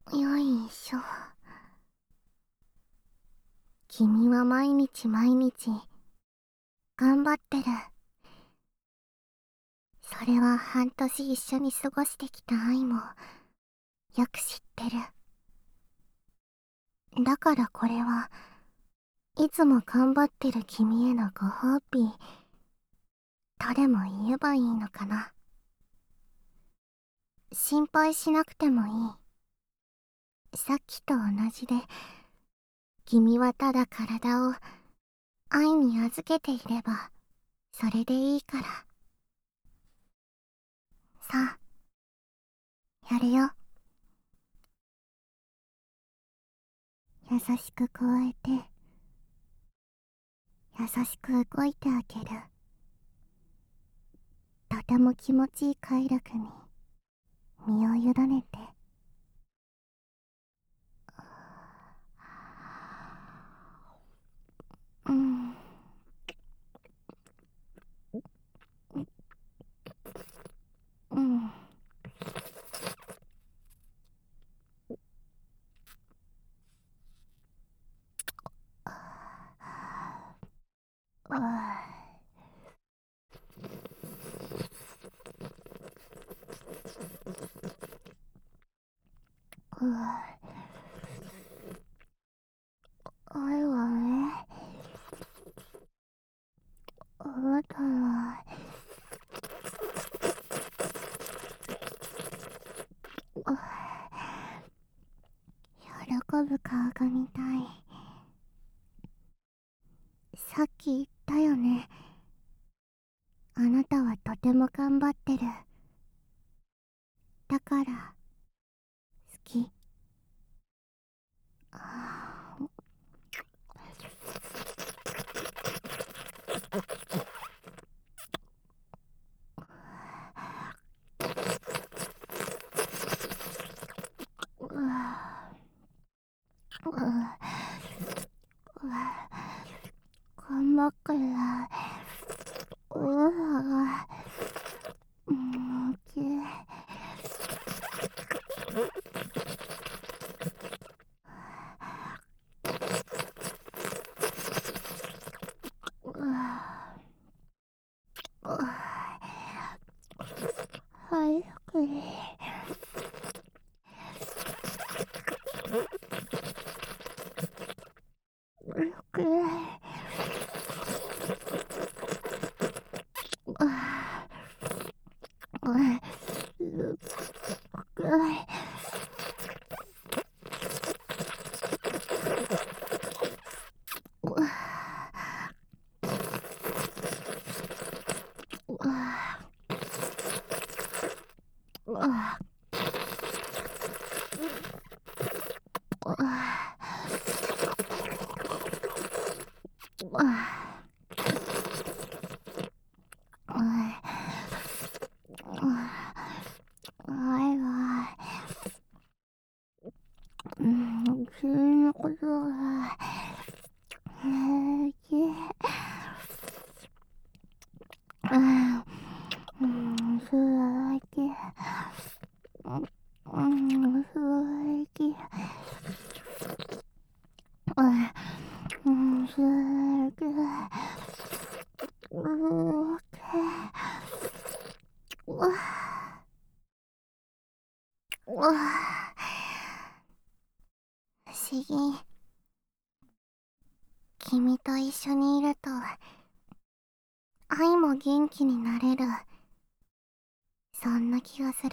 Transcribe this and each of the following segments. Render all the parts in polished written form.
よいしょ。君は毎日毎日頑張ってる。それは半年一緒に過ごしてきた愛もよく知ってる。だからこれはいつも頑張ってる君へのご褒美とでも言えばいいのかな。心配しなくてもいい。さっきと同じで、君はただ体を愛に預けていればそれでいいから。さあ、やるよ。優しく加えて、優しく動いてあげる。とても気持ちいい快楽に身を委ねて。うん。うん。愛はね、あなたは、喜ぶ顔が見たい。さっき言ったよね。あなたはとても頑張ってる。だから、好き。あーうわうわうわ頑張っから。うわきうわうわ早くね。早くね。うわうわうわうわうわうわうわうわ愛は、急なことが、平気。平気。平気。平気。うわ、うわ、不思議。君と一緒にいると、愛も元気になれる。そんな気がする。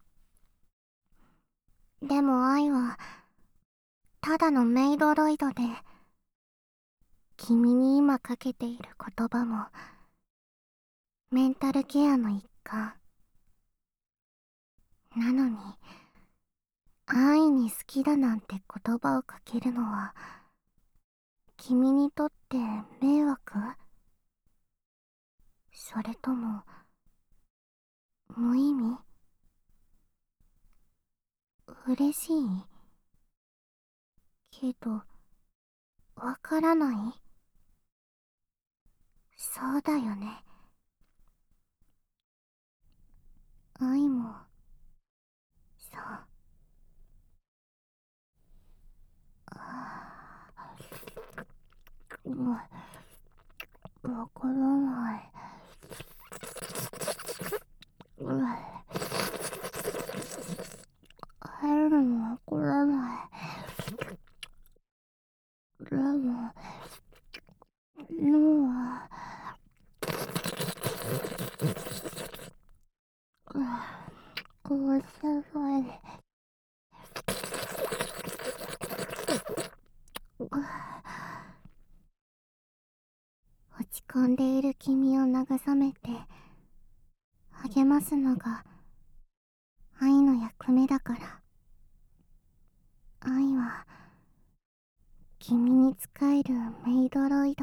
でも愛は、ただのメイドロイドで、君に今かけている言葉も、メンタルケアの一環。なのに、愛に好きだなんて言葉をかけるのは、君にとって迷惑？それとも、無意味？嬉しい？けど、わからない？そうだよね。愛も、そう。 わからない。入るのわからない。でも、脳は、こうしたない。落ち込んでいる君を慰めて励ますのが愛の役目だから。愛は君に仕えるメイドロイド。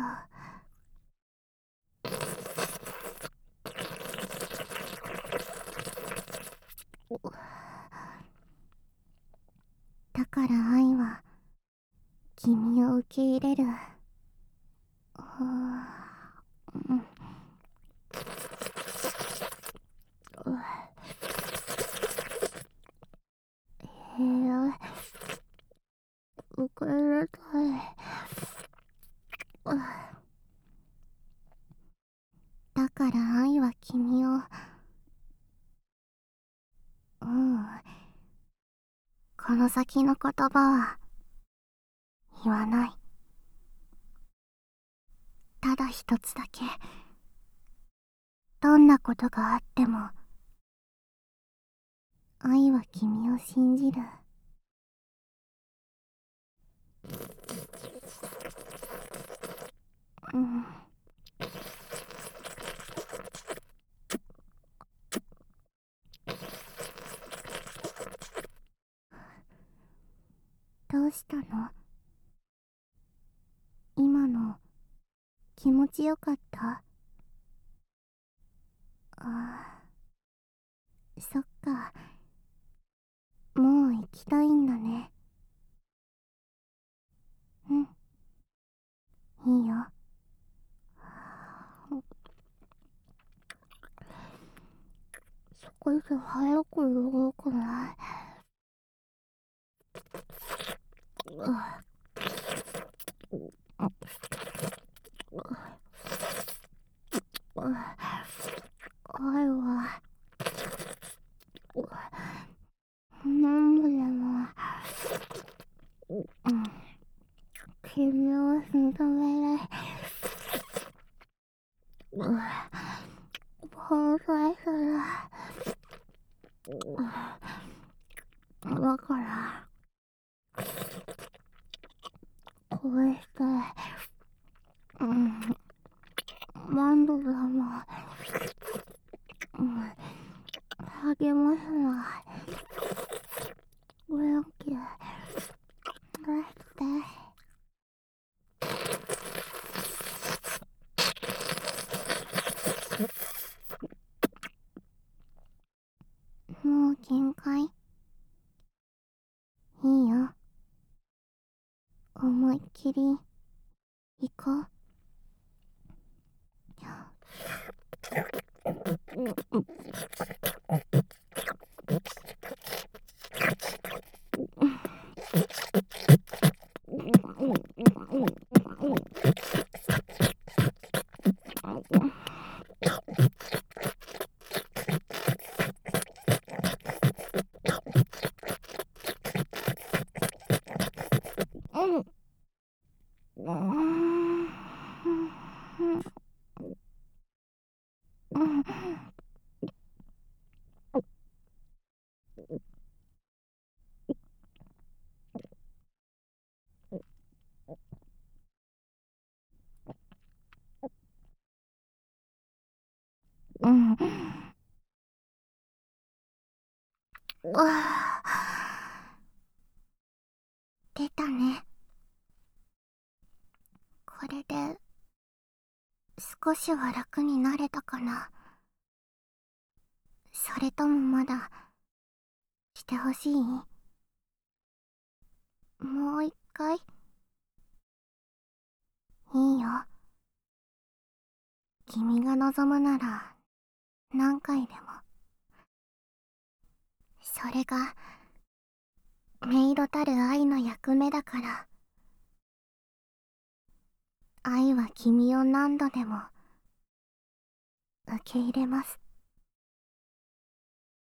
だから愛は君を受け入れる。受け入れたい。だから愛は君を、この先の言葉は言わない。ただ一つだけ。どんなことがあっても愛は君を信じる。どうしたの？今の気持ちよかった？そっか。もう行きたいんだね。いいよ。少し早く動くない？愛は何度でも君を認める。交際する。だからこうして何度でも励ますの。元気出して。もう限界？いいよ。思いっきり行こう。出たね。これで少しは楽になれたかな。それともまだしてほしい？もう一回？いいよ。君が望むなら何回でも。それがメイドたる愛の役目だから。愛は君を何度でも受け入れます。